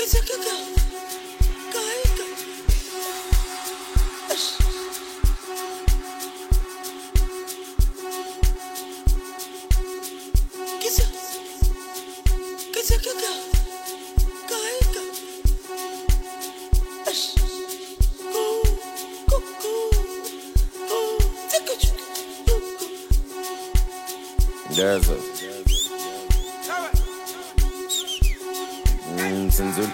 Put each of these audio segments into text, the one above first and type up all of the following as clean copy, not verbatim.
There's a Sinzul.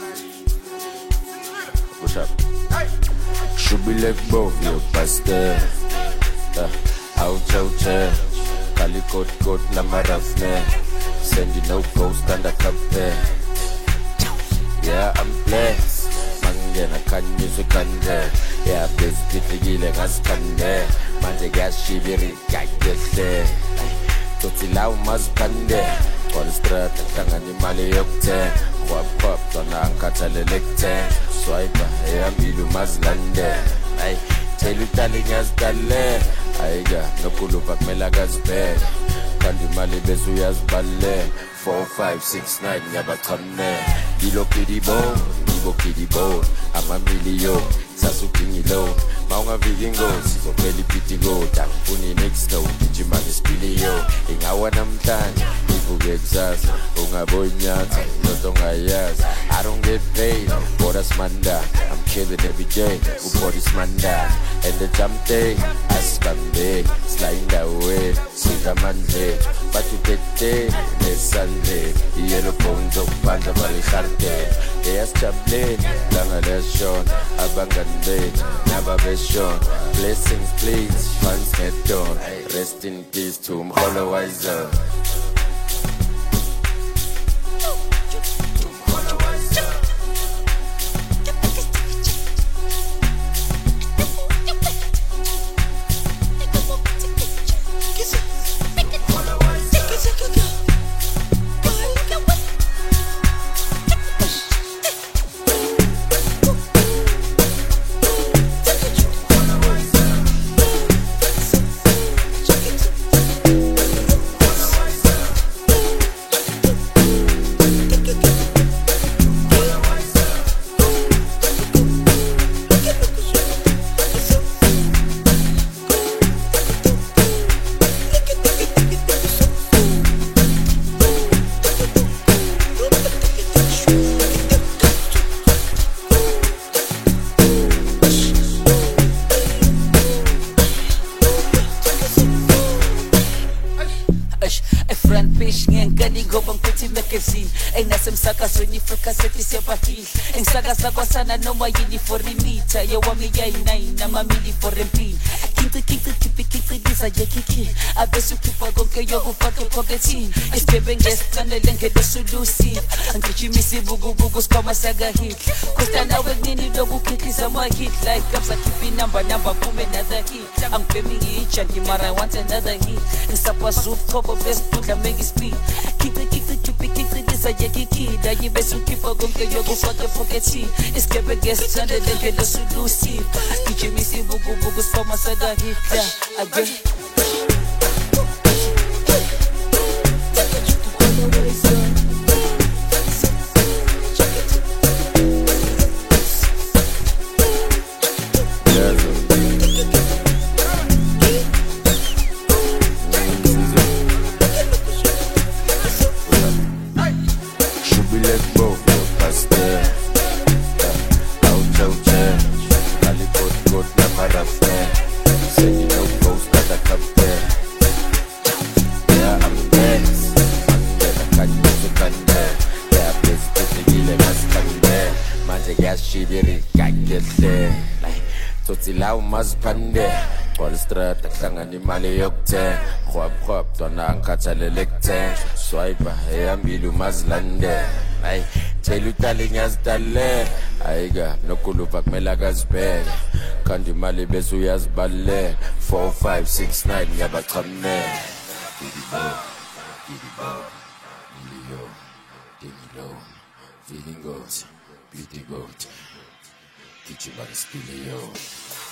Push up. Should be like both your pastor. Out out Kali kot na marafne. Send you no post and a compare. Yeah, I'm blessed. Mangena kanyi sukande. Yeah, busy tigile gaskande. Manje gas shibiri kakete. Totilau mazpande. On the street, tangani mali yokte. Wap tona ankatale lekte. Swiper, milu mazlande. Ay, telu talinyas dale. Aiga, nokulu pakmela gazbe. Kandi mali besu yas balle. 4, 5, 6, 9, nyaba kamne. Dilo kidibo, dibo kidibo. Ama milio, sasukingi low. Maunga vigingo, sizo peli pitigo. Tangpuni next door, kijimani spilio. Ingawa namtanya, ivuge exasa. Unga boy nyata, notonga yas. I don't get paid, bodas manda. I'm killing every day, bodas manda. And the jump day, asbambe. Slide away, sita manje. But you get day, ne Sunday. Yellow phones up, panda balisharte. Yes, chable, langa leshon. Abangande, never be shown. Blessings, please, fans head on. Rest in peace to Mkholo Wiser. Ang nasamsakasoni frukasati siya bakil Ang sagasagwa sana no mayini for rimita Yawami yainay na mamili for rimpin Kinta kipi disa yakiki Abesu kipagong kayo gufake pogetin Ispebeng gesta na lang kedo sulusin Ang kichimisi bugu-bugos pa masagahit Kusta na wag nini logo kiki sa mahit Like up sa kipi number pume another hit Ang pemingi ichan himara want another hit Ang sapasuf kobo best put la mengi speed Kinta kipi disa yakiki Dagi besu kipagong kayo gufake pogetin Ispebeng gesta na lang kedo sulusin Kichimisi bugu-bugos pa masagahit Again Totilau mazpande Kwa strata tangani mali yokte Khwab tona ankatale lekte Swiper milu mazlande Ay, telu talinyas dale Aiga, nokulu pakmela gazbe Kandi mali besu yazbale 4, 5, 6, 9, nyaba kamne Gidibo, milio, dimilo Feeling goat, beauty goat Kichimani spilio